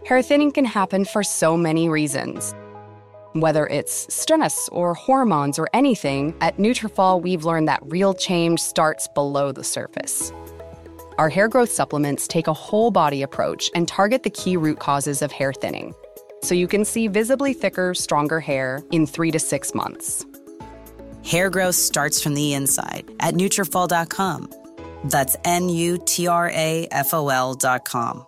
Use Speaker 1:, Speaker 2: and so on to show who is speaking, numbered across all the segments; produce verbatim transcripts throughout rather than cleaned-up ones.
Speaker 1: Hair thinning can happen for so many reasons. Whether it's stress or hormones or anything, at Nutrafol we've learned that real change starts below the surface. Our hair growth supplements take a whole body approach and target the key root causes of hair thinning, so you can see visibly thicker, stronger hair in three to six months.
Speaker 2: Hair growth starts from the inside at Nutrafol dot com. That's N U T R A F O L dot com.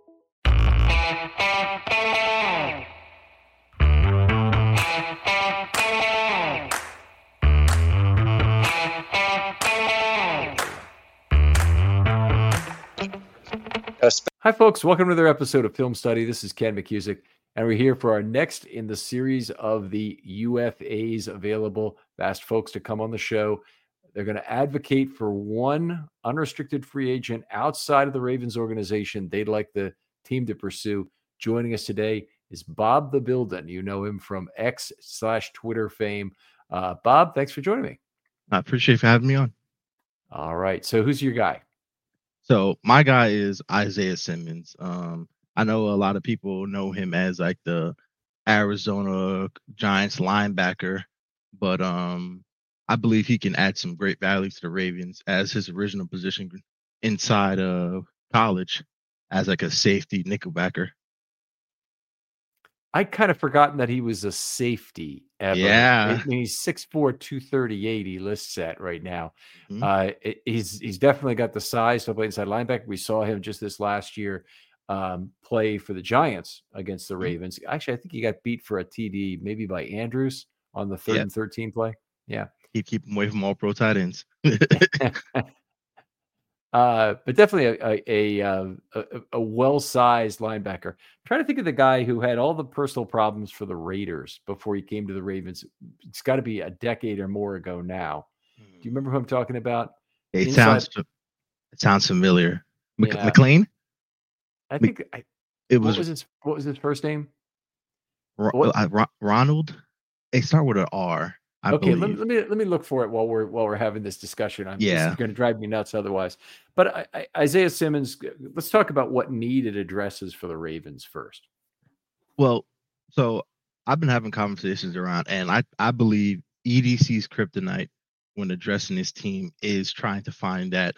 Speaker 3: Hi, folks. Welcome to another episode of Film Study. This is Ken McCusick, and we're here for our next in the series of the U F As available. I've asked folks to come on the show. They're going to advocate for one unrestricted free agent outside of the Ravens organization they'd like the team to pursue. Joining us today is Bob the Buildin. You know him from X slash Twitter fame. Uh, Bob, thanks for joining me.
Speaker 4: I appreciate you for having me on.
Speaker 3: All right. So who's your guy?
Speaker 4: So my guy is Isaiah Simmons. Um, I know a lot of people know him as like the Arizona Giants linebacker, but um, I believe he can add some great value to the Ravens as his original position inside of college as like a safety nickelbacker.
Speaker 3: I kind of forgotten that he was a safety ever.
Speaker 4: Yeah.
Speaker 3: I mean, he's six four, two thirty-eight he lists at right now.
Speaker 4: Mm-hmm.
Speaker 3: Uh, it, he's he's definitely got the size to play inside linebacker. We saw him just this last year um, play for the Giants against the
Speaker 4: Mm-hmm.
Speaker 3: Ravens. Actually, I think he got beat for a T D maybe by Andrews on the third
Speaker 4: Yep.
Speaker 3: and thirteen play. Yeah.
Speaker 4: Keep keep him away from all pro tight ends.
Speaker 3: Uh, but definitely a a, a, a, a well-sized linebacker. I'm trying to think of the guy who had all the personal problems for the Raiders before he came to the Ravens. It's got to be a decade or more ago now. Do you remember who I'm talking about?
Speaker 4: It
Speaker 3: Inside,
Speaker 4: sounds it sounds familiar. Mc,
Speaker 3: Yeah.
Speaker 4: McLean?
Speaker 3: I think I,
Speaker 4: It
Speaker 3: what
Speaker 4: was,
Speaker 3: was his what was his first name?
Speaker 4: Ro-
Speaker 3: what-
Speaker 4: uh, Ro- Ronald. They start with an R. I
Speaker 3: okay,
Speaker 4: believe.
Speaker 3: let me, let me let me look for it while we're while we're having this discussion. I'm
Speaker 4: Yeah.
Speaker 3: just going to drive me nuts otherwise. But I, I, Isaiah Simmons, let's talk about what need it addresses for the Ravens first.
Speaker 4: Well, so I've been having conversations around, and I, I believe E D C's kryptonite when addressing his team is trying to find that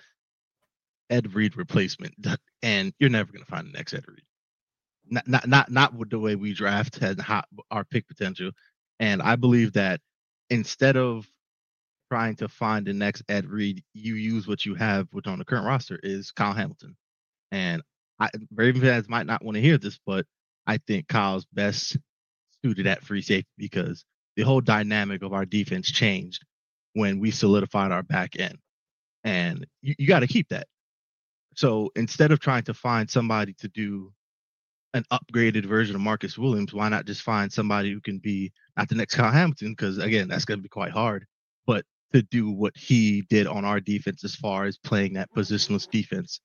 Speaker 4: Ed Reed replacement. And you're never going to find the next Ed Reed. Not, not, not, not with the way we draft and how, our pick potential. And I believe that instead of trying to find the next Ed Reed, you use what you have, which on the current roster is Kyle Hamilton. And I, Raven fans might not want to hear this, but I think Kyle's best suited at free safety because the whole dynamic of our defense changed when we solidified our back end. And you, you got to keep that. So instead of trying to find somebody to do an upgraded version of Marcus Williams, why not just find somebody who can be not the next Kyle Hamilton? Because again, that's going to be quite hard, but to do what he did on our defense as far as playing that positionless defense.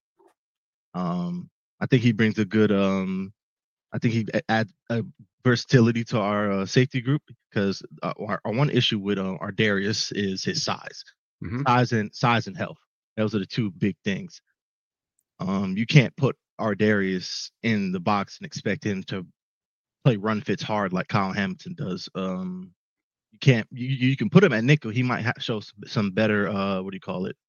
Speaker 4: Um, I think he brings a good, um, I think he adds a versatility to our uh, safety group because uh, our, our one issue with uh, our Darius is his size,
Speaker 3: Mm-hmm.
Speaker 4: size and size and health. Those are the two big things. Um, you can't put our Darius in the box and expect him to play run fits hard like Kyle Hamilton does. Um, you can't. You, you can put him at nickel. He might ha- show some, some better. Uh, what do you call it?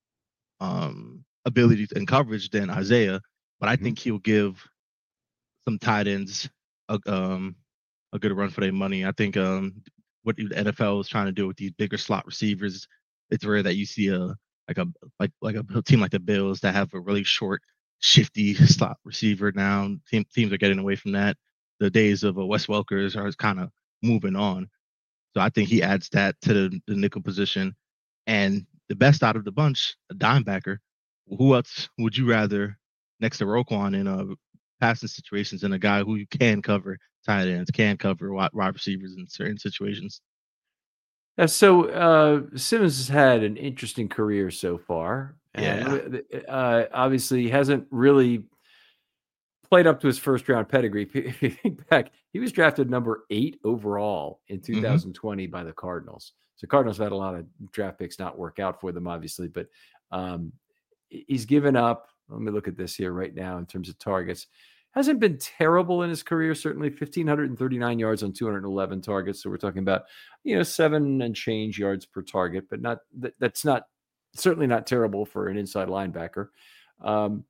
Speaker 4: Um, ability and coverage than Isaiah, but I
Speaker 3: Mhm.
Speaker 4: think he'll give some tight ends a um a good run for their money. I think um what the N F L is trying to do with these bigger slot receivers, it's rare that you see a like a like like a team like the Bills that have a really short, shifty slot receiver now. Team, teams are getting away from that. The days of uh, Wes Welkers are kind of moving on. So I think he adds that to the, the nickel position. And the best out of the bunch, a dime backer. Who else would you rather next to Roquan in uh, passing situations and a guy who can cover tight ends, can cover wide, wide receivers in certain situations?
Speaker 3: Uh, so uh, Simmons has had an interesting career so far, and uh, obviously he hasn't really played up to his first round pedigree. If you think back, he was drafted number eight overall in two thousand twenty mm-hmm. by the Cardinals. So Cardinals have had a lot of draft picks not work out for them, obviously, but um, he's given up. Let me look at this here right now in terms of targets. hasn't been terrible in his career. Certainly, one thousand five hundred thirty-nine yards on two hundred eleven targets. So we're talking about, you know, seven and change yards per target, but not that, that's not certainly not terrible for an inside linebacker. Um,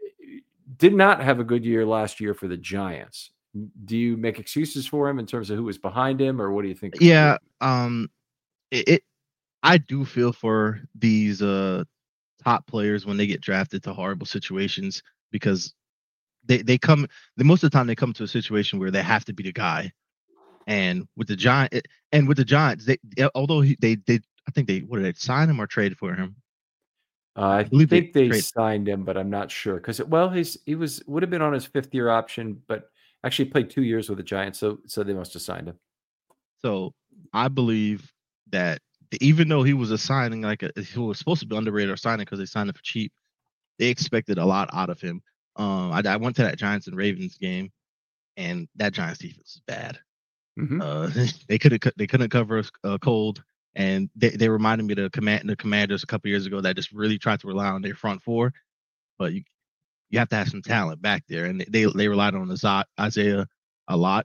Speaker 3: did not have a good year last year for the Giants. Do you make excuses for him in terms of who was behind him, or what do you think?
Speaker 4: Yeah, um, it, it I do feel for these uh top players when they get drafted to horrible situations, because they they come the most of the time they come to a situation where they have to be the guy. And with the Giant and with the Giants, they although he, they they I think they what did they sign him or trade for him?
Speaker 3: Uh, I, I believe think they, they signed him, but I'm not sure because well, he's he was would have been on his fifth year option, but actually played two years with the Giants, so so they must have signed him.
Speaker 4: So I believe that even though he was a signing like a, he was supposed to be underrated or signing because they signed him for cheap, they expected a lot out of him. Um, I, I went to that Giants and Ravens game, and that Giants defense is bad. Mm-hmm. Uh, they couldn't they couldn't cover a cold, and they, they reminded me of the command the Commanders a couple years ago that just really tried to rely on their front four, but you you have to have some talent back there, and they they relied on Isaiah a lot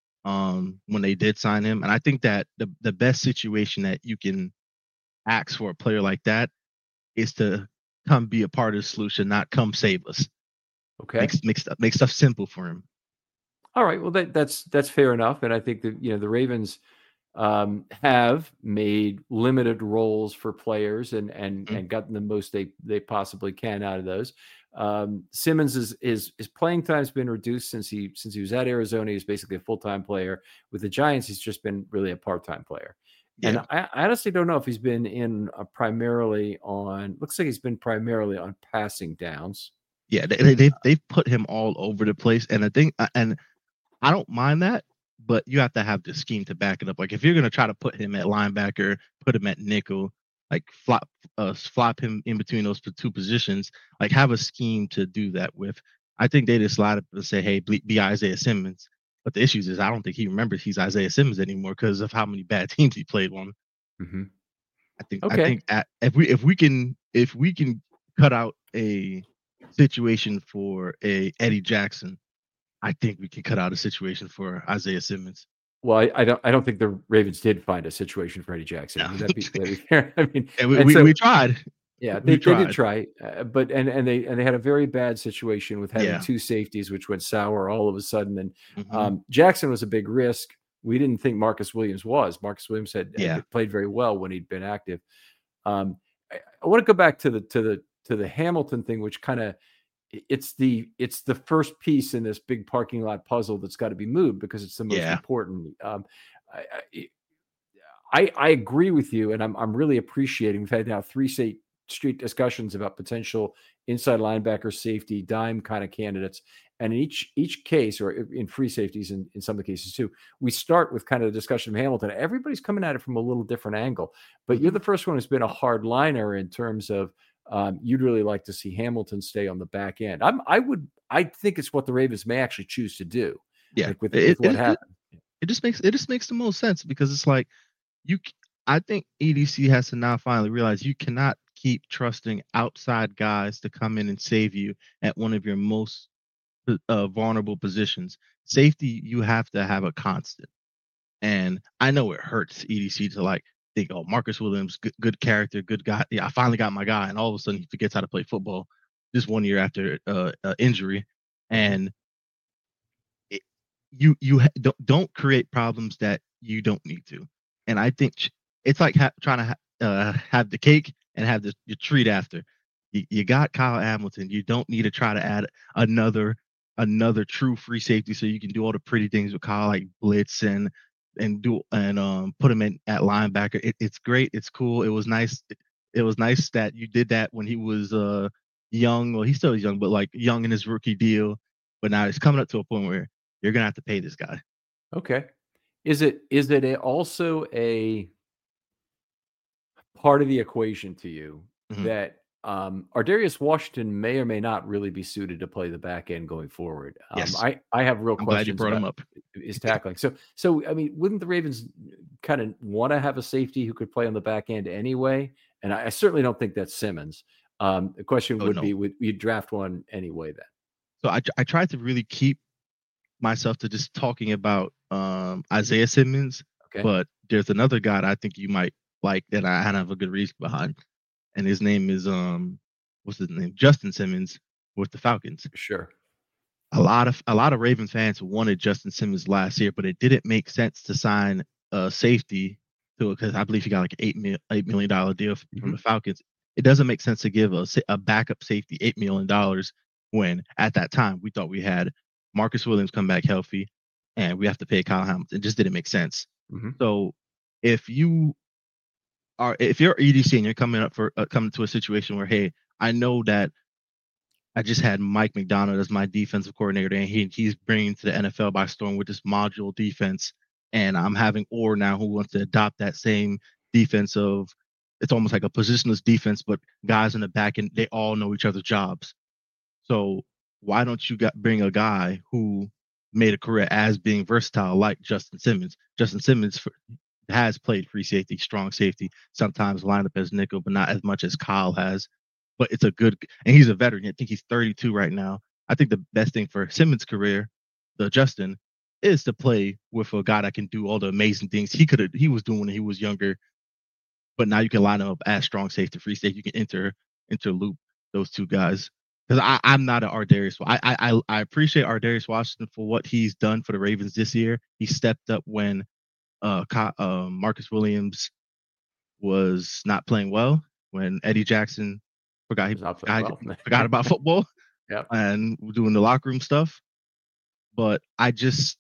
Speaker 4: um, when they did sign him, and I think that the the best situation that you can ask for a player like that is to come be a part of the solution, not come save us.
Speaker 3: Okay,
Speaker 4: make make stuff make stuff simple for him.
Speaker 3: All right, well that that's that's fair enough, and I think that you know the Ravens um, have made limited roles for players and and mm-hmm. and gotten the most they they possibly can out of those. Um, Simmons is is his playing time's been reduced since he since he was at Arizona. He's basically a full time player. With the Giants, he's just been really a part time player. Yeah. And I, I honestly don't know if he's been in a primarily on. Looks like he's been primarily on passing downs.
Speaker 4: Yeah, they they they've put him all over the place, and I think and I don't mind that, but you have to have the scheme to back it up. Like if you're gonna try to put him at linebacker, put him at nickel, like flop uh flop him in between those two positions, like have a scheme to do that with. I think they just slide up and say, hey, be, be Isaiah Simmons. But the issue is I don't think he remembers he's Isaiah Simmons anymore because of how many bad teams he played on.
Speaker 3: Mm-hmm.
Speaker 4: I think
Speaker 3: okay.
Speaker 4: I think at, if we if we can if we can cut out a situation for a Eddie Jackson, I think we can cut out a situation for Isaiah Simmons.
Speaker 3: Well, I, I don't. I don't think the Ravens did find a situation for Eddie Jackson.
Speaker 4: No.
Speaker 3: That'd be, that'd be fair. I mean,
Speaker 4: and we, and we, so, we tried.
Speaker 3: Yeah, they, they did try, uh, but and and they and they had a very bad situation with having yeah. two safeties, which went sour all of a sudden. And mm-hmm. um, Jackson was a big risk. We didn't think Marcus Williams was. Marcus Williams had,
Speaker 4: yeah.
Speaker 3: had played very well when he'd been active. Um, I, I want to go back to the to the to the Hamilton thing, which kind of. It's the it's the first piece in this big parking lot puzzle that's got to be moved because it's the most
Speaker 4: yeah.
Speaker 3: important. Um, I, I I agree with you, and I'm I'm really appreciating. We've had now three state street discussions about potential inside linebacker, safety, dime kind of candidates, and in each each case, or in free safeties, in, in some of the cases too, we start with kind of the discussion of Hamilton. Everybody's coming at it from a little different angle, but you're the first one who's been a hard liner in terms of. Um, you'd really like to see Hamilton stay on the back end. I'm, I would, I think it's what the Ravens may actually choose to do.
Speaker 4: Yeah,
Speaker 3: like with,
Speaker 4: it,
Speaker 3: with what
Speaker 4: it,
Speaker 3: happened.
Speaker 4: It, it just makes it just makes the most sense because it's like you. I think E D C has to now finally realize you cannot keep trusting outside guys to come in and save you at one of your most uh, vulnerable positions. Safety, you have to have a constant. And I know it hurts E D C to like. Think, oh, Marcus Williams, good, good character, good guy. Yeah, I finally got my guy, and all of a sudden he forgets how to play football. Just one year after uh, uh, injury, and it, you you ha- don't don't create problems that you don't need to. And I think it's like ha- trying to ha- uh, have the cake and have the, the treat after. You, you got Kyle Hamilton. You don't need to try to add another another true free safety so you can do all the pretty things with Kyle, like blitz and. and do and um put him in at linebacker. It, it's great. It's cool. It was nice. It, it was nice that you did that when he was uh young. Well, he still is young, but like young in his rookie deal. But now it's coming up to a point where you're gonna have to pay this guy.
Speaker 3: Okay. Is it is it a, also a part of the equation to you mm-hmm. that um Ardarius Washington may or may not really be suited to play the back end going forward? Um,
Speaker 4: yes.
Speaker 3: I, I have real
Speaker 4: I'm
Speaker 3: questions
Speaker 4: glad you brought
Speaker 3: about
Speaker 4: him up.
Speaker 3: his tackling. So so I mean, wouldn't the Ravens kind of want to have a safety who could play on the back end anyway? And I, I certainly don't think that's Simmons. Um, the question
Speaker 4: oh,
Speaker 3: would
Speaker 4: no.
Speaker 3: be, would you draft one anyway then?
Speaker 4: So I I tried to really keep myself to just talking about um, Isaiah Simmons,
Speaker 3: Okay.
Speaker 4: but there's another guy that I think you might like that I have a good reason behind, and his name is um what's his name? Justin Simmons with the Falcons.
Speaker 3: Sure.
Speaker 4: A lot of a lot of Raven fans wanted Justin Simmons last year, but it didn't make sense to sign a safety to it because I believe he got like an eight mil eight million dollar deal from
Speaker 3: Mhm.
Speaker 4: the Falcons. It doesn't make sense to give a sa- a backup safety eight million dollars when at that time we thought we had Marcus Williams come back healthy, and we have to pay Kyle Hamilton. It just didn't make sense.
Speaker 3: Mhm.
Speaker 4: So if you are if you're E D C and you're coming up for uh, coming to a situation where, hey, I know that I just had Mike McDonald as my defensive coordinator, and he he's bringing to the N F L by storm with this module defense. And I'm having Orr now who wants to adopt that same defense of it's almost like a positionless defense, but guys in the back and they all know each other's jobs. So why don't you got, bring a guy who made a career as being versatile like Justin Simmons? Justin Simmons f- has played free safety, strong safety, sometimes lined up as nickel, but not as much as Kyle has. But it's a good, and he's a veteran. I think he's thirty-two right now. I think the best thing for Simmons' career, the Justin, is to play with a guy that can do all the amazing things he could have, he was doing when he was younger. But now you can line him up as strong safety, free safety. You can enter interloop those two guys. Because I I'm not an Ardarius. I I I appreciate Ardarius Washington for what he's done for the Ravens this year. He stepped up when uh, uh Marcus Williams was not playing well, when Eddie Jackson forgot he
Speaker 3: Was not playing
Speaker 4: forgot,
Speaker 3: well.
Speaker 4: forgot about football.
Speaker 3: Yep.
Speaker 4: And doing the locker room stuff. But I just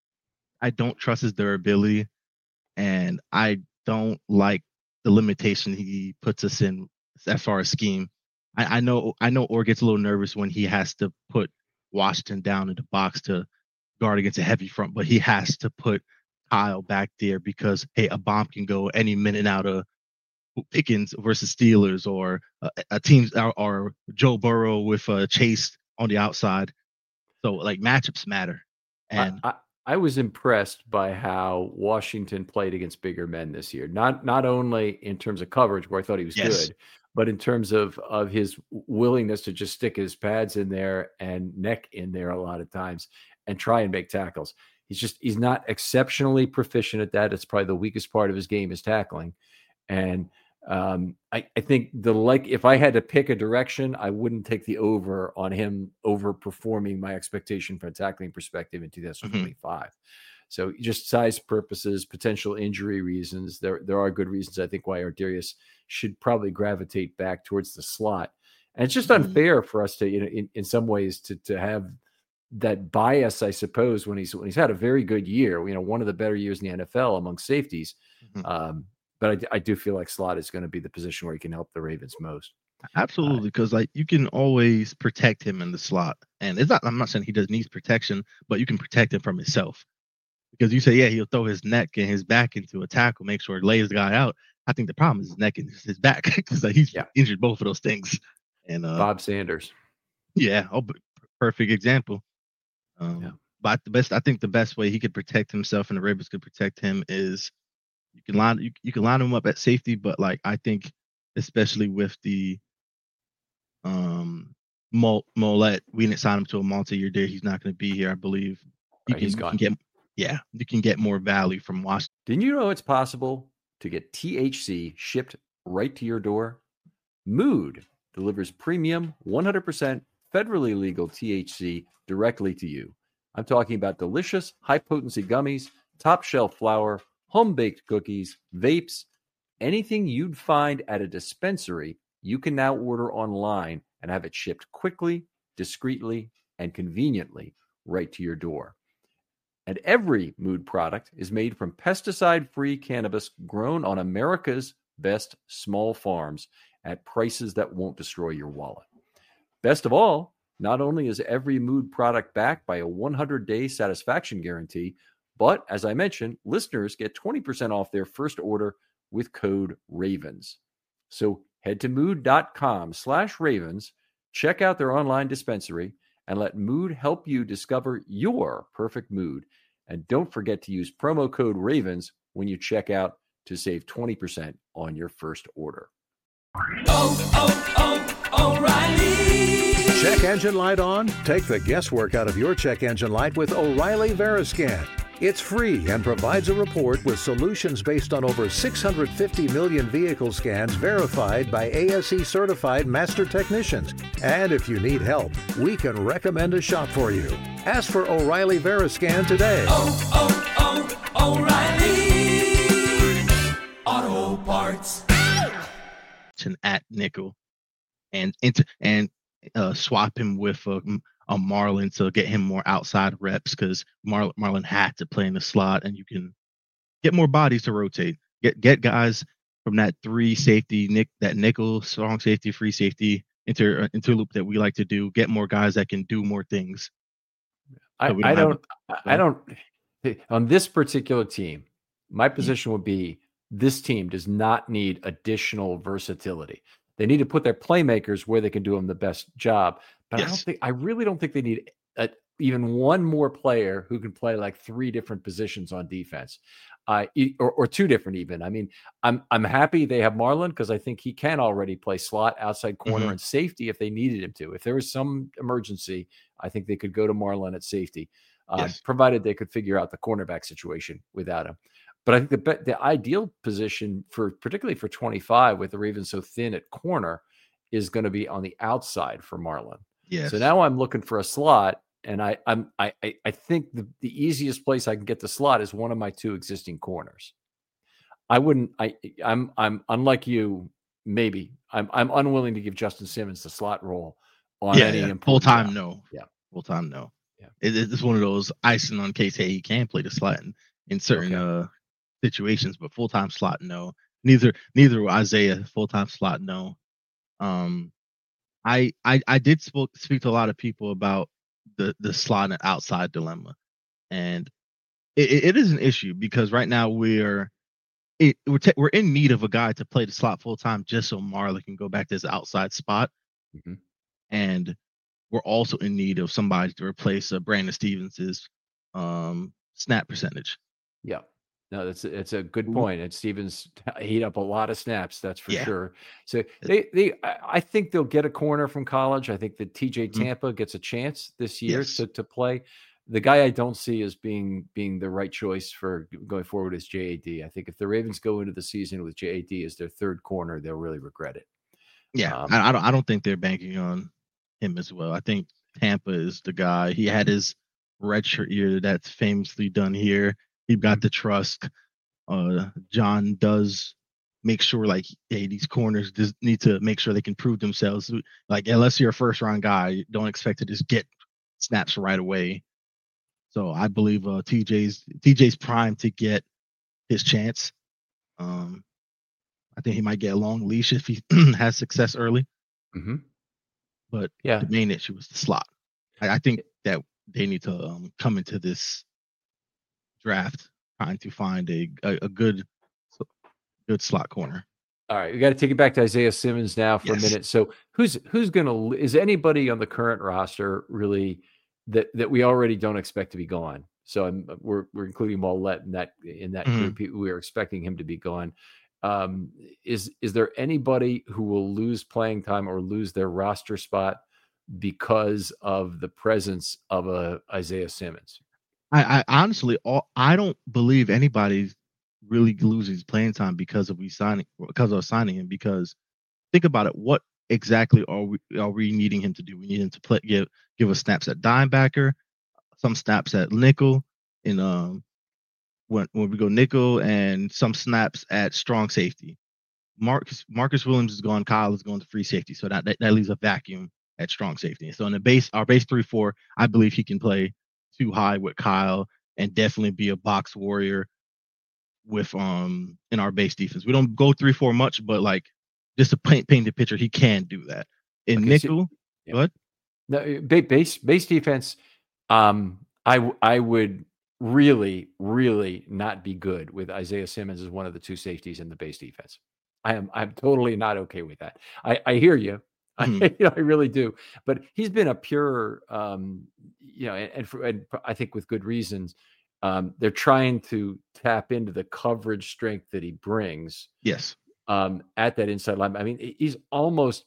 Speaker 4: I don't trust his durability, and I don't like the limitation he puts us in as far as scheme. I, I know I know Orr gets a little nervous when he has to put Washington down in the box to guard against a heavy front, but he has to put Kyle back there because hey, a bomb can go any minute out of Pickens versus Steelers, or a, a team, or, or Joe Burrow with uh, Chase on the outside. So like matchups matter. And
Speaker 3: I, I, I was impressed by how Washington played against bigger men this year. Not not only in terms of coverage, where I thought he was
Speaker 4: yes,
Speaker 3: good, but in terms of of his willingness to just stick his pads in there and neck in there a lot of times and try and make tackles. He's just he's not exceptionally proficient at that. It's probably the weakest part of his game is tackling. And um, I, I think the like if I had to pick a direction, I wouldn't take the over on him overperforming my expectation from a tackling perspective in two thousand twenty-five. Mm-hmm. So just size purposes, potential injury reasons, there there are good reasons I think why Ardarius should probably gravitate back towards the slot. And it's just unfair for us to, you know, in, in some ways to to have that bias, I suppose, when he's when he's had a very good year, you know, one of the better years in the N F L among safeties. Mm-hmm. Um, But I, I do feel like slot is going to be the position where he can help the Ravens most.
Speaker 4: Absolutely, because uh, like you can always protect him in the slot, and it's not. I'm not saying he doesn't need protection, but you can protect him from himself. Because you say, yeah, he'll throw his neck and his back into a tackle, make sure it lays the guy out. I think the problem is his neck and his back because like, he's yeah. injured both of those things. And uh,
Speaker 3: Bob Sanders,
Speaker 4: yeah, oh, perfect example. Um, yeah. But the best, I think, the best way he could protect himself and the Ravens could protect him is. You can line you, you can line him up at safety, but like I think, especially with the um Mollett, we didn't sign him to a multi-year deal. He's not going to be here, I believe. You
Speaker 3: right,
Speaker 4: can,
Speaker 3: he's
Speaker 4: you
Speaker 3: gone.
Speaker 4: Can get, yeah, you can get more value from Washington.
Speaker 3: Didn't you know it's possible to get T H C shipped right to your door? Mood delivers premium, one hundred percent federally legal T H C directly to you. I'm talking about delicious, high-potency gummies, top-shelf flour, home-baked cookies, vapes, anything you'd find at a dispensary, you can now order online and have it shipped quickly, discreetly, and conveniently right to your door. And every Mood product is made from pesticide-free cannabis grown on America's best small farms at prices that won't destroy your wallet. Best of all, not only is every Mood product backed by a one hundred day satisfaction guarantee, but as I mentioned, listeners get twenty percent off their first order with code RAVENS. So head to mood.com slash ravens, check out their online dispensary, and let Mood help you discover your perfect mood. And don't forget to use promo code RAVENS when you check out to save twenty percent on your first order.
Speaker 5: Oh, oh, oh, O'Reilly. Check engine light on? Take the guesswork out of your check engine light with O'Reilly Veriscan. It's free and provides a report with solutions based on over six hundred fifty million vehicle scans verified by A S E certified master technicians. And if you need help, we can recommend a shop for you. Ask for O'Reilly Veriscan today.
Speaker 6: Oh, oh, oh, O'Reilly Auto Parts.
Speaker 4: At nickel and into and uh, swap him with a, a Marlon to get him more outside reps, because Mar- Marlon had to play in the slot, and you can get more bodies to rotate. Get get guys from that three safety, nick that nickel, strong safety, free safety inter interloop that we like to do. Get more guys that can do more things.
Speaker 3: I,
Speaker 4: So
Speaker 3: I
Speaker 4: don't
Speaker 3: don't.
Speaker 4: have-
Speaker 3: I don't. On this particular team, my position would be this team does not need additional versatility. They need to put their playmakers where they can do them the best job. But I don't
Speaker 4: Yes.
Speaker 3: think. I really don't think they need a, even one more player who can play like three different positions on defense, uh, e- or, or two different even. I mean, I'm I'm happy they have Marlon, because I think he can already play slot, outside corner,
Speaker 4: Mhm.
Speaker 3: and safety if they needed him to. If there was some emergency, I think they could go to Marlon at safety, uh,
Speaker 4: Yes.
Speaker 3: provided they could figure out the cornerback situation without him. But I think the be- the ideal position for, particularly for twenty-five, with the Ravens so thin at corner, is going to be on the outside for Marlon.
Speaker 4: Yes.
Speaker 3: So now I'm looking for a slot, and I I'm I I, I think the, the easiest place I can get the slot is one of my two existing corners. I wouldn't. I I'm I'm unlike you. Maybe I'm I'm unwilling to give Justin Simmons the slot role on
Speaker 4: yeah,
Speaker 3: any
Speaker 4: yeah.
Speaker 3: important
Speaker 4: full time
Speaker 3: route.
Speaker 4: no.
Speaker 3: Yeah.
Speaker 4: Full time no.
Speaker 3: Yeah.
Speaker 4: It, it's one of those icing on case. Hey, he can play the slot in, in certain
Speaker 3: Okay.
Speaker 4: uh situations, but full time slot no. Neither neither will Isaiah. Full time slot no. Um, I I I did spoke, speak to a lot of people about the the slot and outside dilemma, and it, it- it is an issue because right now we're it, we're ta- we're in need of a guy to play the slot full time, just so Marlon can go back to his outside spot,
Speaker 3: Mhm.
Speaker 4: and we're also in need of somebody to replace uh, Brandon Stevens's um snap percentage.
Speaker 3: Yeah. No, that's a- it's a good
Speaker 4: Who-
Speaker 3: point. And Stevens heat up a lot of snaps, that's for
Speaker 4: Yeah.
Speaker 3: sure. So they they I I think they'll get a corner from college. I think that T J
Speaker 4: Mhm.
Speaker 3: Tampa gets a chance this year
Speaker 4: Yes.
Speaker 3: to to play. The guy I don't see as being being the right choice for g- going forward is J A D. I think if the Ravens go into the season with J A D as their third corner, they'll really regret it.
Speaker 4: Yeah,
Speaker 3: Um,
Speaker 4: I, I don't I don't think they're banking on him as well. I think Tampa is the guy. He had his redshirt year that's famously done here. He got the trust. Uh, John does make sure like, hey, these corners just need to make sure they can prove themselves. Like, unless you're a first round guy, don't expect to just get snaps right away. So I believe uh, T J's T J's prime to get his chance. Um, I think he might get a long leash if he has success early.
Speaker 3: mhm.
Speaker 4: But
Speaker 3: Yeah.
Speaker 4: the main issue is the slot. I, I think that they need to um, come into this draft trying to find a a, a good good slot corner.
Speaker 3: All right, we got to take it back to Isaiah Simmons now for
Speaker 4: Yes.
Speaker 3: a minute. So who's who's going to is anybody on the current roster really that that we already don't expect to be gone? So I'm, we're we're including Mollett in that in that
Speaker 4: Mhm.
Speaker 3: group. We are expecting him to be gone. Um, is is there anybody who will lose playing time or lose their roster spot because of the presence of a Isaiah Simmons?
Speaker 4: I, I honestly, all, I don't believe anybody really loses playing time because of we signing because of signing him. Because think about it, what exactly are we are we needing him to do? We need him to play give give us snaps at dimebacker, some snaps at nickel, and um when when we go nickel, and some snaps at strong safety. Marcus Marcus Williams is gone. Kyle is going to free safety, so that, that that leaves a vacuum at strong safety. So in the base, our base three four, I believe he can play too high with Kyle and definitely be a box warrior with um in our base defense. We don't go three four much, but like just to paint paint the picture, he can do that. In
Speaker 3: Okay, so-
Speaker 4: nickel,
Speaker 3: yeah.
Speaker 4: what?
Speaker 3: No, uh, ba- base base defense. Um, I w- I would really really not be good with Isaiah Simmons as one of the two safeties in the base defense. I am I'm totally not okay with that. I I hear you. I,
Speaker 4: Mhm.
Speaker 3: you know, I really do. But he's been a pure, um, you know, and, and, for, and I think with good reasons. Um, they're trying to tap into the coverage strength that he brings
Speaker 4: Yes.
Speaker 3: um, at that inside line. I mean, he- he's almost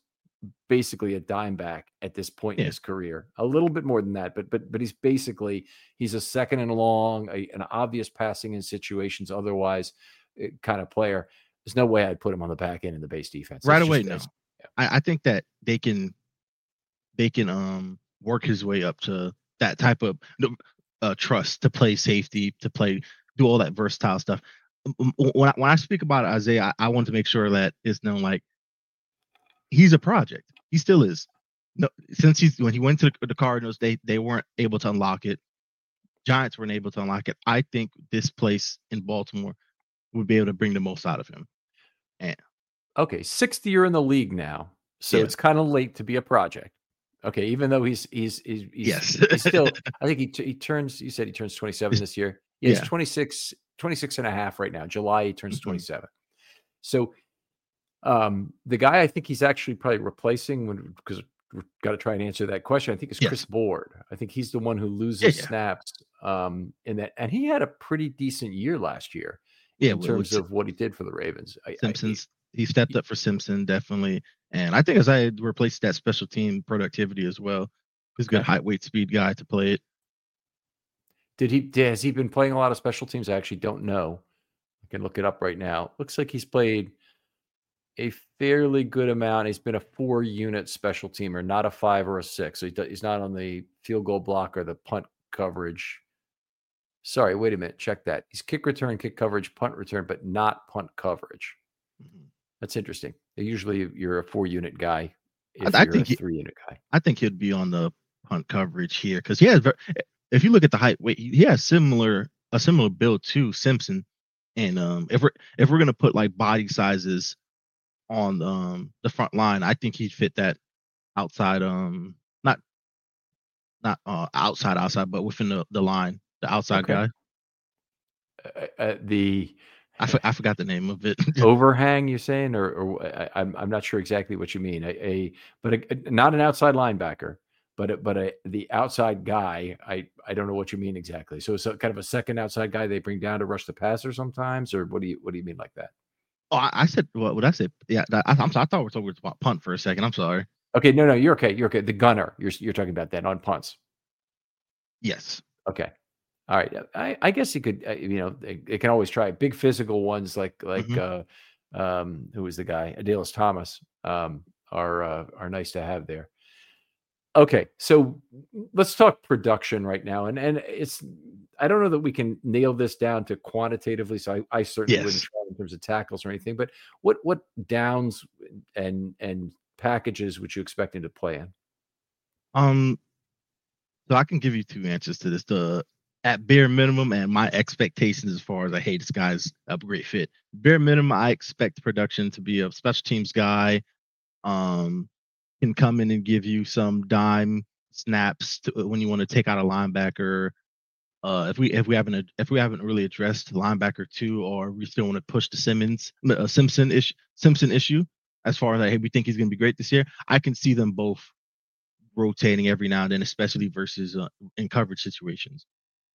Speaker 3: basically a dime back at this point in
Speaker 4: Yeah.
Speaker 3: his career. A little bit more than that, but but but he's basically he's a second and long, a, an obvious passing in situations otherwise eh, kind of player. There's no way I'd put him on the back end in the base defense.
Speaker 4: Right
Speaker 3: That's
Speaker 4: away,
Speaker 3: just-
Speaker 4: no.
Speaker 3: that's-
Speaker 4: I, I think that they can they can um work his way up to that type of uh, trust to play safety, to play do all that versatile stuff. Um, When I, when I speak about Isaiah, I, I want to make sure that it's known like he's a project. He still is. No, since he's when he went to the, the Cardinals, they they weren't able to unlock it. Giants weren't able to unlock it. I think this place in Baltimore would be able to bring the most out of him. And
Speaker 3: Okay, sixth year in the league now, so
Speaker 4: Yeah.
Speaker 3: it's kind of late to be a project. Okay, even though he's he's he's, he's,
Speaker 4: Yes.
Speaker 3: he's still, I think he t- he turns. You said he turns twenty-seven this year. Yeah, he's
Speaker 4: Yeah.
Speaker 3: twenty-six, twenty-six and a half right now. July he turns
Speaker 4: Mhm.
Speaker 3: twenty-seven. So, um, the guy I think he's actually probably replacing when because we've got to try and answer that question. I think is
Speaker 4: Yes.
Speaker 3: Chris Board. I think he's the one who loses
Speaker 4: yeah.
Speaker 3: snaps. Um, in that, and he had a pretty decent year last year
Speaker 4: yeah,
Speaker 3: in
Speaker 4: with-
Speaker 3: terms
Speaker 4: with
Speaker 3: of what he did for the Ravens. I- I-
Speaker 4: Simpsons. He stepped up for Simpson definitely, and I think as I replaced that special team productivity as well. He's a good
Speaker 3: Okay.
Speaker 4: height, weight, speed guy to play it.
Speaker 3: Did he did, has he been playing a lot of special teams? I actually don't know. I can look it up right now. Looks like he's played a fairly good amount. He's been a four unit special teamer, not a five or a six. So he, do- he's not on the field goal block or the punt coverage. Sorry, wait a minute. Check that. He's kick return, kick coverage, punt return, but not punt coverage.
Speaker 4: Mhm.
Speaker 3: That's interesting. Usually you're a four unit guy if
Speaker 4: I
Speaker 3: you're
Speaker 4: think
Speaker 3: a
Speaker 4: he-
Speaker 3: three unit guy.
Speaker 4: I think he'd be on the punt coverage here because he has. ver- If you look at the height, weight, he has similar a similar build to Simpson. And um, if we're if we're gonna put like body sizes on um the front line, I think he'd fit that outside um not not uh outside outside, but within the, the line, the outside
Speaker 3: Okay.
Speaker 4: guy.
Speaker 3: Uh, uh, the
Speaker 4: I, for, I forgot the name of it.
Speaker 3: overhang you're saying, or, or I, I'm I'm not sure exactly what you mean. A, a but a, not an outside linebacker, but a, but a, the outside guy. I I don't know what you mean exactly. So it's a, kind of a second outside guy they bring down to rush the passer sometimes, or what do you what do you mean like that?
Speaker 4: Oh, I, I said what? What I said? Yeah, that, I, I'm, I thought we were talking about punt for a second. I'm sorry.
Speaker 3: Okay, no, no, you're okay. You're okay. The gunner. You're you're talking about that on punts.
Speaker 4: Yes.
Speaker 3: Okay. All right. I, I guess you could, uh, you know, they, they can always try big physical ones like, like,
Speaker 4: Mhm.
Speaker 3: uh, um, who was the guy? Adelis Thomas, um, are, uh, are nice to have there. Okay. So let's talk production right now. And, and it's, I don't know that we can nail this down to quantitatively. So I, I certainly wouldn't
Speaker 4: Yes.
Speaker 3: try in terms of tackles or anything, but what, what downs and, and packages would you expect him to play in?
Speaker 4: Um. So I can give you two answers to this. The at bare minimum and my expectations as far as I hate this guy's a great fit. Bare minimum, I expect production to be a special teams guy. Um, can come in and give you some dime snaps to, when you want to take out a linebacker. Uh, if we if we haven't if we haven't really addressed linebacker two, or we still want to push the Simmons uh, Simpson ish Simpson issue as far as like, hey, we think he's going to be great this year. I can see them both rotating every now and then, especially versus uh, in coverage situations.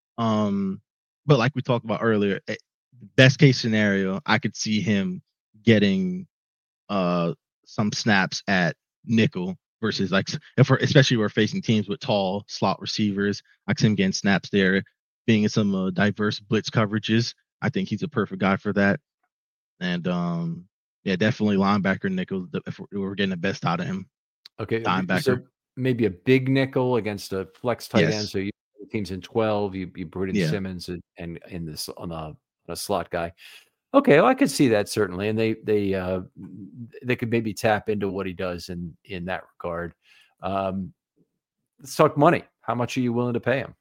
Speaker 4: Um, but like we talked about earlier, eh, best case scenario, I could see him getting uh some snaps at nickel versus like if we're especially we're facing teams with tall slot receivers. I can see him getting snaps there, being in some uh, diverse blitz coverages. I think he's a perfect guy for that. And um, yeah, definitely linebacker nickel if we're, we're getting the best out of him.
Speaker 3: Okay.
Speaker 4: Linebacker.
Speaker 3: So maybe a big nickel against a flex tight end.
Speaker 4: Yes.
Speaker 3: So you teams in twelve, you you put in
Speaker 4: Yeah.
Speaker 3: Simmons and, and in this on a, on a slot guy. Okay, well, I could see that certainly, and they they uh, they could maybe tap into what he does in in that regard. Um, let's talk money. How much are you willing to pay him?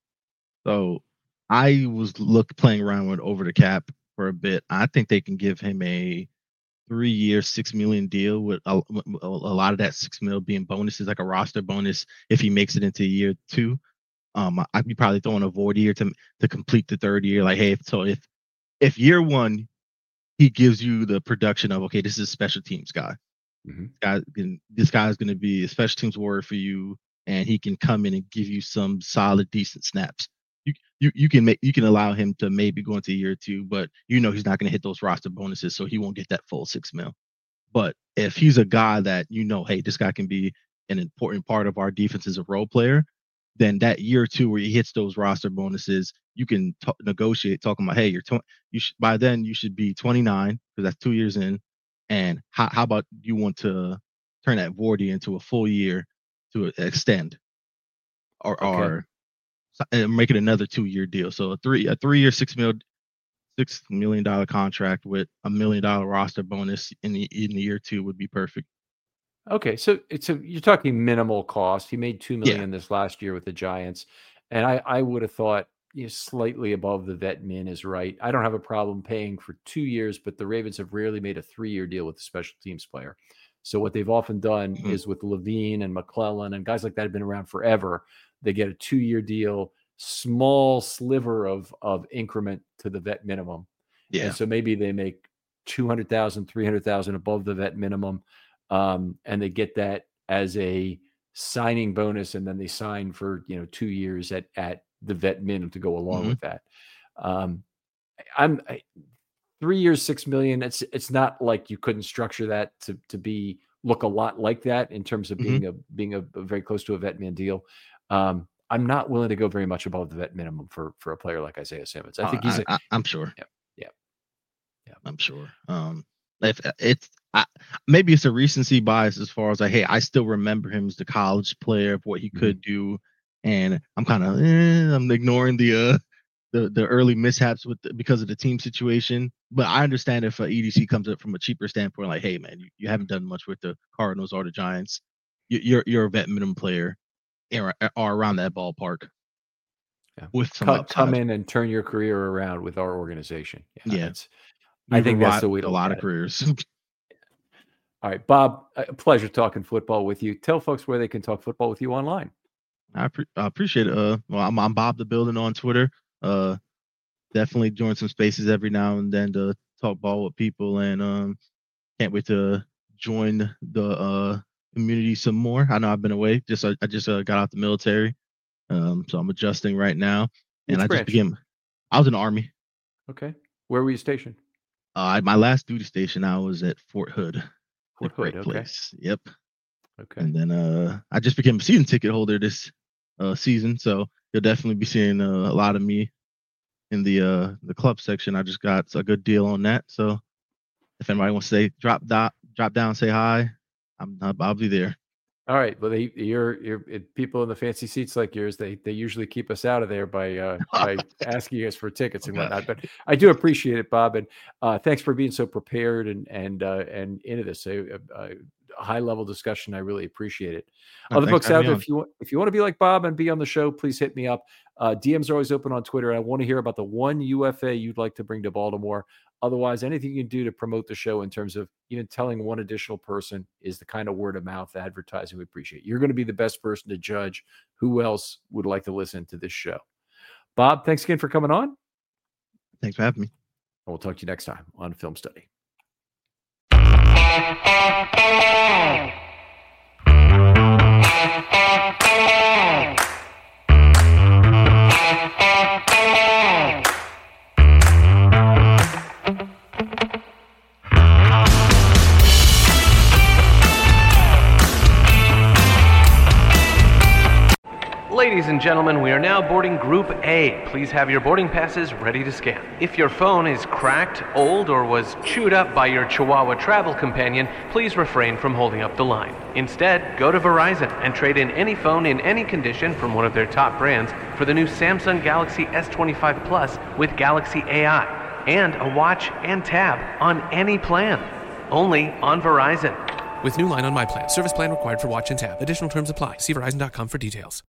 Speaker 4: So I was look playing around with over the cap for a bit. I think they can give him a three-year, six million deal with a, a lot of that six mil being bonuses, like a roster bonus if he makes it into year two. Um, I'd be probably throwing a void year to to complete the third year. Like, hey, if, so if if year one he gives you the production of okay, this is a special teams guy.
Speaker 3: Mhm.
Speaker 4: Guy, can- this guy's going to be a special teams warrior for you, and he can come in and give you some solid, decent snaps. You you you can make you can allow him to maybe go into year two, but you know he's not going to hit those roster bonuses, so he won't get that full six mil. But if he's a guy that you know, hey, this guy can be an important part of our defense as a role player, then that year or two where he hits those roster bonuses, you can t- negotiate talking about, hey, you're tw- you should, by then you should be twenty-nine because that's two years in. And how, how about you want to turn that Vordy into a full year to extend or,
Speaker 3: Okay.
Speaker 4: or uh, make it another two year deal. So a three, a three year, six mil, six million dollar contract with a million dollar roster bonus in the, in the year two would be perfect.
Speaker 3: Okay, so it's a you're talking minimal cost. He made two million
Speaker 4: Yeah.
Speaker 3: this last year with the Giants, and I I would have thought, you know, slightly above the vet min is right. I don't have a problem paying for two years, but the Ravens have rarely made a three year deal with a special teams player. So what they've often done
Speaker 4: Mhm.
Speaker 3: is with Levine and McClellan and guys like that have been around forever. They get a two year deal, small sliver of of increment to the vet minimum.
Speaker 4: Yeah.
Speaker 3: And so maybe they make two hundred thousand, three hundred thousand above the vet minimum. Um, and they get that as a signing bonus, and then they sign for, you know, two years at at the vet minimum to go along
Speaker 4: Mhm.
Speaker 3: with that. Um, I'm I, three years, six million. It's it's not like you couldn't structure that to to be look a lot like that in terms of
Speaker 4: Mhm.
Speaker 3: being a being a, a very close to a vet min deal. Um, I'm not willing to go very much above the vet minimum for for a player like Isaiah Simmons. I
Speaker 4: Uh,
Speaker 3: think he's
Speaker 4: I,
Speaker 3: a
Speaker 4: I, I'm sure.
Speaker 3: yeah yeah yeah.
Speaker 4: I'm sure. Um, if it's I, maybe it's a recency bias as far as like, hey, I still remember him as the college player of what he
Speaker 3: Mhm.
Speaker 4: could do, and I'm kind of eh, I'm ignoring the uh the the early mishaps with the, because of the team situation. But I understand if uh, E D C comes up from a cheaper standpoint, like, hey, man, you, you haven't done much with the Cardinals or the Giants. You, you're you're a vet minimum player, or, or around that ballpark.
Speaker 3: Yeah.
Speaker 4: With some
Speaker 3: Come,
Speaker 4: upside.
Speaker 3: come in and turn your career around with our organization.
Speaker 4: Yeah.
Speaker 3: that's- I think that's the way to
Speaker 4: a
Speaker 3: look
Speaker 4: lot
Speaker 3: at
Speaker 4: of
Speaker 3: it.
Speaker 4: careers.
Speaker 3: All right, Bob, a pleasure talking football with you. Tell folks where they can talk football with you online.
Speaker 4: I, pre- I appreciate it. Uh, well, I'm, I'm Bob the Building on Twitter. Uh, definitely join some spaces every now and then to talk ball with people, and um, can't wait to join the uh community some more. I know I've been away. Just I, I just uh, got out the military, um, so I'm adjusting right now. And
Speaker 3: Which
Speaker 4: I
Speaker 3: branch?
Speaker 4: just became. I was in the Army.
Speaker 3: Okay. Where were you stationed?
Speaker 4: Uh, my last duty station I was at Fort Hood.
Speaker 3: Fort
Speaker 4: A great
Speaker 3: Hood, okay.
Speaker 4: place. Yep.
Speaker 3: Okay.
Speaker 4: And then uh, I just became a season ticket holder this uh, season, so you'll definitely be seeing uh, a lot of me in the uh, the club section. I just got a good deal on that, so if anybody wants to say drop dot drop down, say hi, I'm I'll be there.
Speaker 3: All right. Well, they, you're, you're it, people in the fancy seats like yours. They, they usually keep us out of there by, uh, by asking us for tickets and whatnot. But I do appreciate it, Bob, and uh, thanks for being so prepared and and uh, and into this. A, a, a high level discussion. I really appreciate it.
Speaker 4: Oh,
Speaker 3: Other
Speaker 4: thanks
Speaker 3: folks
Speaker 4: for
Speaker 3: out
Speaker 4: having
Speaker 3: there,
Speaker 4: me
Speaker 3: if you want, if you want to be like Bob and be on the show, please hit me up. Uh, D Ms are always open on Twitter. I want to hear about the one U F A you'd like to bring to Baltimore. Otherwise, anything you can do to promote the show in terms of even telling one additional person is the kind of word of mouth advertising we appreciate. You're going to be the best person to judge who else would like to listen to this show. Bob, thanks again for coming on.
Speaker 4: Thanks for having me.
Speaker 3: And we'll talk to you next time on Film Study.
Speaker 7: Ladies and gentlemen, we are now boarding Group A. Please have your boarding passes ready to scan. If your phone is cracked, old, or was chewed up by your Chihuahua travel companion, please refrain from holding up the line. Instead, go to Verizon and trade in any phone in any condition from one of their top brands for the new Samsung Galaxy S twenty-five Plus with Galaxy A I and a watch and tab on any plan. Only on Verizon.
Speaker 8: With new line on My Plan. Service plan required for watch and tab. Additional terms apply. See Verizon dot com for details.